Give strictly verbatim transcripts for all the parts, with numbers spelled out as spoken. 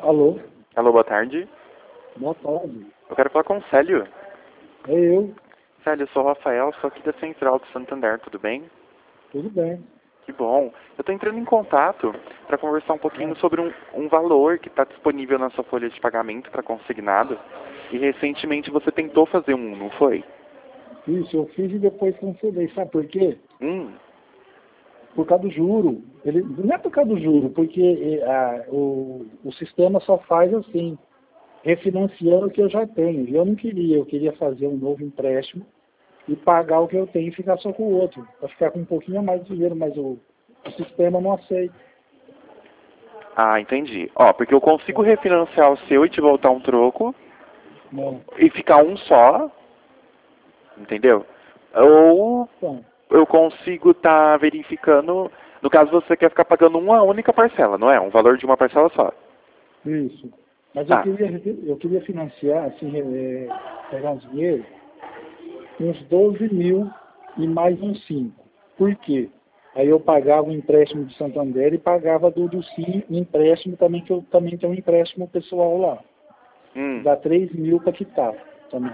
Alô, Alô, boa tarde. boa tarde. Eu quero falar com o Célio. É eu, Célio, eu sou o Rafael, sou aqui da Central do Santander, tudo bem? tudo bem. Que bom. Eu estou entrando em contato para conversar um pouquinho Ah, sobre um, um valor que está disponível na sua folha de pagamento para consignado. E recentemente você tentou fazer um, não foi? Isso, eu fiz e depois cancelei. Sabe por quê? Hum. Por causa do juro. Ele, não é por causa do juro, porque eh, a- o, o sistema só faz assim, refinanciando o que eu já tenho. E eu não queria, eu queria fazer um novo empréstimo e pagar o que eu tenho e ficar só com o outro. Para ficar com um pouquinho a mais de dinheiro, mas o, o sistema não aceita. Ah, entendi. Ó, porque eu consigo refinanciar o seu e te voltar um troco Não. e ficar um só, entendeu? Ou Então, eu consigo estar verificando. No caso, você quer ficar pagando uma única parcela, não é? Um valor de uma parcela só. isso. Mas eu Tá. queria, eu queria financiar, assim, eh, pegar um dinheiro uns doze mil e mais uns cinco. Por quê? Aí eu pagava o empréstimo de Santander e pagava do do Sim empréstimo também, que eu também tenho um empréstimo pessoal lá. Hum. Dá três mil para quitar também.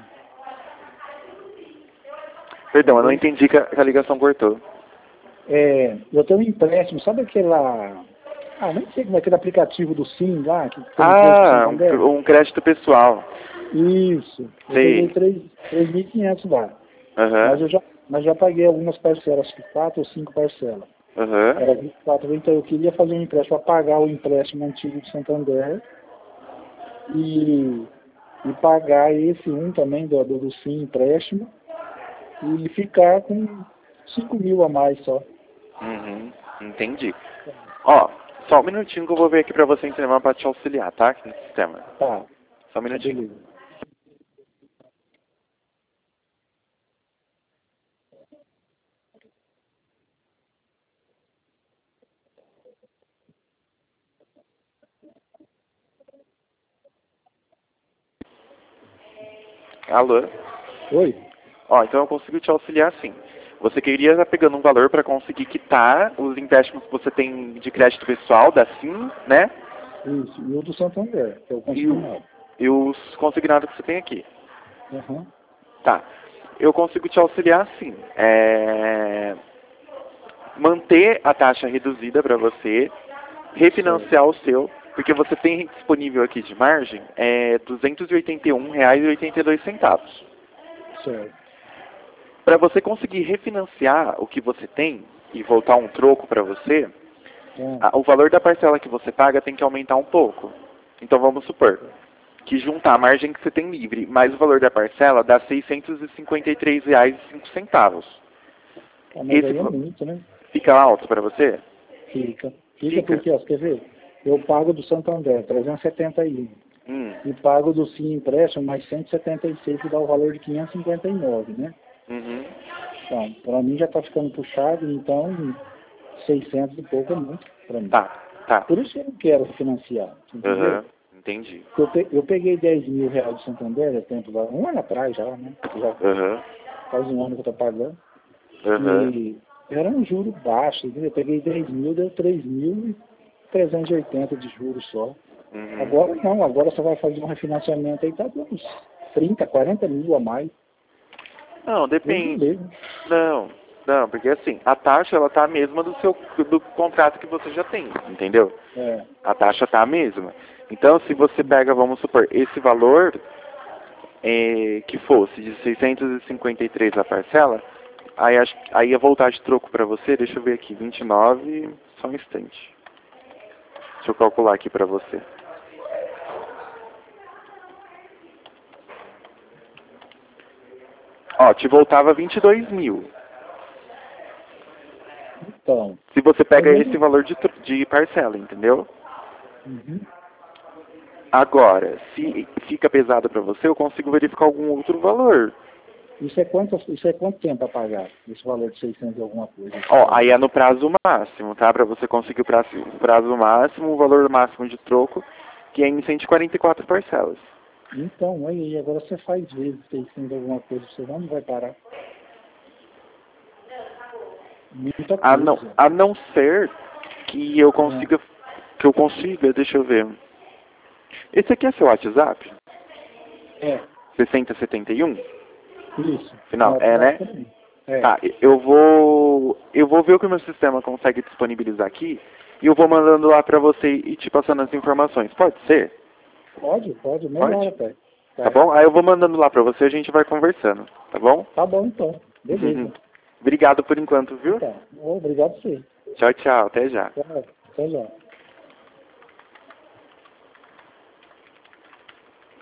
Perdão, eu não Entendeu? entendi que a, que a ligação cortou. É, eu tenho um empréstimo, sabe aquela. Ah, nem sei como é aquele aplicativo do Sim lá, que tem crédito Ah, um, Santander? um crédito pessoal. Isso. Eu peguei Sei. três mil e quinhentos lá. Mas Aham. eu já, mas já paguei algumas parcelas, acho que quatro ou cinco parcelas. Aham. Era vinte e quatro, então eu queria fazer um empréstimo para pagar o empréstimo antigo de Santander e, e pagar esse um também do, do, do Sim empréstimo e ficar com cinco mil a mais só. Uhum. Entendi. Ó, só um minutinho que eu vou ver aqui pra você entender pra te auxiliar, tá? Aqui no sistema. Tá, Só um tá minutinho. beleza. Alô? Oi? Ó, então eu consigo te auxiliar sim. Você queria estar pegando um valor para conseguir quitar os empréstimos que você tem de crédito pessoal da Sim, né? Isso, e o do Santander, que é o E, o- consignado. e os consignados que você tem aqui. Aham, Tá. Eu consigo te auxiliar sim. É... Manter a taxa reduzida para você, certo, refinanciar o seu, porque você tem disponível aqui de margem é duzentos e oitenta e um reais e oitenta e dois centavos. certo. Para você conseguir refinanciar o que você tem e voltar um troco para você, Ah, a- o valor da parcela que você paga tem que aumentar um pouco. Então vamos supor que juntar a margem que você tem livre mais o valor da parcela dá seiscentos e cinquenta e três reais e cinco centavos. ah, mas Esse aí é va- muito, né? fica alto para você? Fica. Fica Fica? porque, ó, você quer ver? Eu pago do Santander trezentos e setenta e um. Hum. E pago do Sim empréstimo mais cento e setenta e seis, que dá o valor de quinhentos e cinquenta e nove, né? Uhum. Então, para mim já está ficando puxado, então seiscentos e pouco é muito para mim. Tá, tá. Por isso que eu não quero financiar, entendeu? Aham. Entendi. Eu, pe- eu peguei dez mil reais de Santander, há tempo lá, um ano atrás já, né? Já Aham. faz um ano que eu estou pagando. Aham. E era um juro baixo, entendeu? Eu peguei dez mil, deu três mil e trezentos e oitenta de juros só. Uhum. Agora não, agora você vai fazer um refinanciamento aí, tá dando uns trinta, quarenta mil a mais. Não, Deus me depende. livre. Não, não, porque assim, a taxa ela tá a mesma do seu do contrato que você já tem, entendeu? É. A taxa tá a mesma. Então, se você pega, vamos supor, esse valor é, que fosse de seiscentos e cinquenta e três a parcela, aí, acho, aí ia voltar de troco para você, deixa eu ver aqui, vinte e nove, só um instante. Deixa eu calcular aqui para você. Ó, te voltava vinte e dois mil. Então, Se você mas pega esse mesmo. valor de, tro- de parcela, entendeu? Uhum. Agora, se fica pesado para você, eu consigo verificar algum outro valor. Isso é quanto, isso é quanto tempo a pagar? Esse valor de seiscentos e alguma coisa, esse Ó, aí valor. é no prazo máximo, tá? Para você conseguir o prazo, o prazo máximo, o valor máximo de troco, que é em cento e quarenta e quatro parcelas. Então, olha aí, agora você faz vezes seiscentos e alguma coisa, você não vai parar. Muita A não, coisa. a não ser que eu Né? consiga, que eu consiga, deixa eu ver. Esse aqui é seu WhatsApp? É, sessenta setenta e um? isso. Final, No é, né? WhatsApp também. É. Tá, eu vou eu vou ver o que o meu sistema consegue disponibilizar aqui e eu vou mandando lá pra você e te passando as informações. Pode ser? Pode, pode, melhor Pode? até. Tá bom? Aí eu vou mandando lá pra você e a gente vai conversando, tá bom? Tá bom então. Beleza. Obrigado por enquanto, viu? Tá. Obrigado sim. Tchau, tchau. Até já. Tchau. Até já.